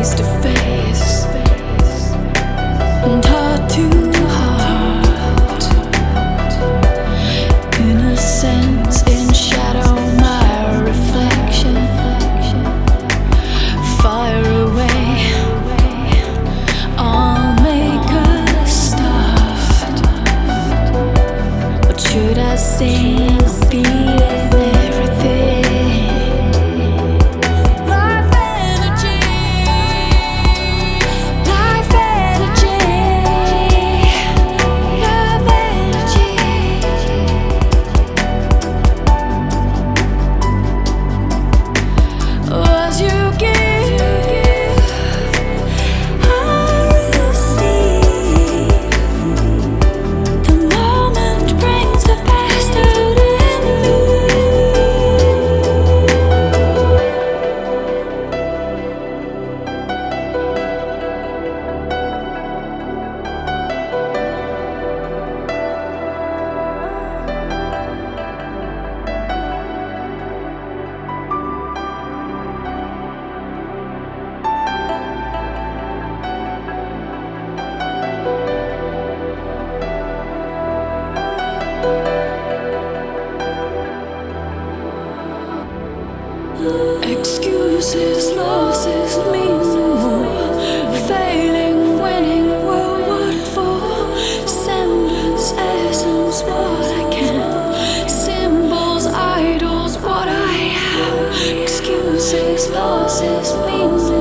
face to face and heart to heart. Innocence in shadow, my reflection. Fire away, I'll make a start. What should I sing? I'm feeling everything. Excuses, losses mean more. Failing, winning, well, what for? Semblance, essence, what I can. Symbols, idols, what I have. Excuses, losses mean more.